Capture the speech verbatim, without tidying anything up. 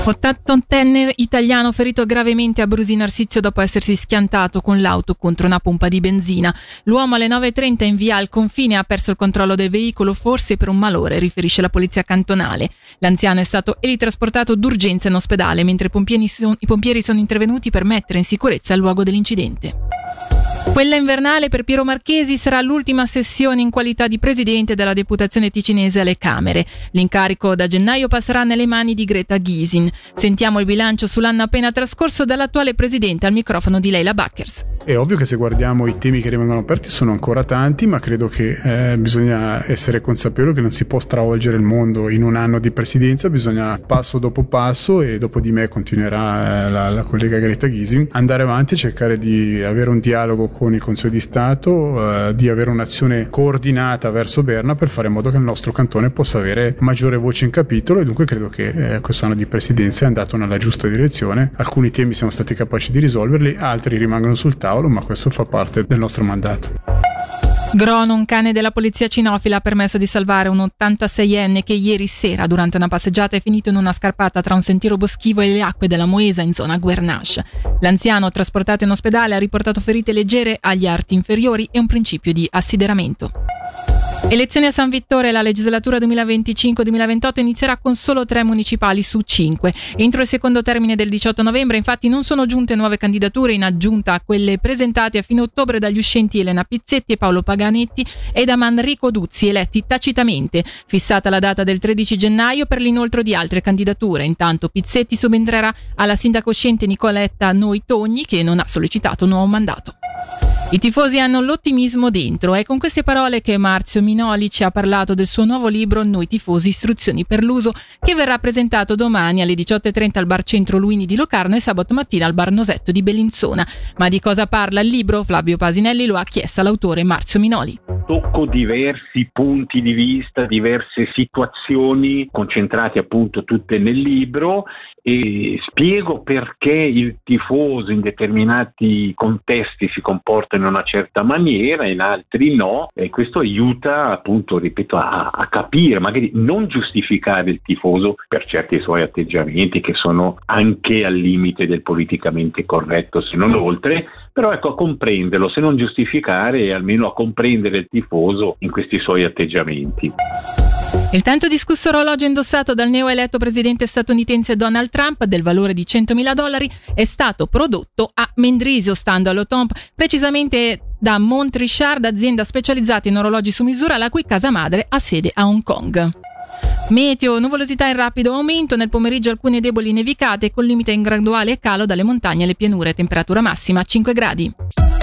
ottantottenne italiano ferito gravemente a Brusino Arsizio dopo essersi schiantato con l'auto contro una pompa di benzina. L'uomo alle nove e trenta in via al confine ha perso il controllo del veicolo, forse per un malore, riferisce la polizia cantonale. L'anziano è stato elitrasportato d'urgenza in ospedale, mentre i pompieri, son, i pompieri sono intervenuti per mettere in sicurezza il luogo dell'incidente. Quella invernale per Piero Marchesi sarà l'ultima sessione in qualità di presidente della deputazione ticinese alle Camere. L'incarico da gennaio passerà nelle mani di Greta Gysin. Sentiamo il bilancio sull'anno appena trascorso dall'attuale presidente al microfono di Leila Backers. È ovvio che se guardiamo i temi che rimangono aperti sono ancora tanti, ma credo che eh, bisogna essere consapevoli che non si può stravolgere il mondo in un anno di presidenza, bisogna passo dopo passo, e dopo di me continuerà eh, la, la collega Greta Gysin, andare avanti e cercare di avere un dialogo con il Consiglio di Stato, eh, di avere un'azione coordinata verso Berna per fare in modo che il nostro cantone possa avere maggiore voce in capitolo, e dunque credo che eh, questo anno di presidenza è andato nella giusta direzione. Alcuni temi siamo stati capaci di risolverli, altri rimangono sul tavolo, ma questo fa parte del nostro mandato. Grono, un cane della polizia cinofila, ha permesso di salvare un ottantaseienne che ieri sera durante una passeggiata è finito in una scarpata tra un sentiero boschivo e le acque della Moesa in zona Guernache. L'anziano, trasportato in ospedale, ha riportato ferite leggere agli arti inferiori e un principio di assideramento. Elezioni a San Vittore, la legislatura duemilaventicinque duemilaventotto inizierà con solo tre municipali su cinque. Entro il secondo termine del diciotto novembre, infatti, non sono giunte nuove candidature in aggiunta a quelle presentate a fine ottobre dagli uscenti Elena Pizzetti e Paolo Paganetti e da Manrico Duzzi, eletti tacitamente. Fissata la data del tredici gennaio per l'inoltro di altre candidature. Intanto Pizzetti subentrerà alla sindaco uscente Nicoletta Noitogni, che non ha sollecitato un nuovo mandato. I tifosi hanno l'ottimismo dentro. È con queste parole che Marzio Minoli ci ha parlato del suo nuovo libro Noi tifosi, istruzioni per l'uso, che verrà presentato domani alle diciotto e trenta al Bar Centro Luini di Locarno e sabato mattina al Bar Nosetto di Bellinzona. Ma di cosa parla il libro? Flavio Pasinelli lo ha chiesto all'autore Marzio Minoli. Tocco diversi punti di vista, diverse situazioni concentrate appunto tutte nel libro, e spiego perché il tifoso in determinati contesti si comporta in una certa maniera, in altri no, e questo aiuta appunto, ripeto, a, a capire, magari non giustificare il tifoso per certi suoi atteggiamenti che sono anche al limite del politicamente corretto, se non oltre, però ecco, a comprenderlo, se non giustificare, almeno a comprendere il tifoso in questi suoi atteggiamenti. Il tanto discusso orologio indossato dal neoeletto presidente statunitense Donald Trump, del valore di centomila dollari, è stato prodotto a Mendrisio, stando all'Automp, precisamente da Montrichard, azienda specializzata in orologi su misura, la cui casa madre ha sede a Hong Kong. Meteo, nuvolosità in rapido aumento, nel pomeriggio alcune deboli nevicate con limite in graduale calo dalle montagne alle pianure, temperatura massima cinque gradi.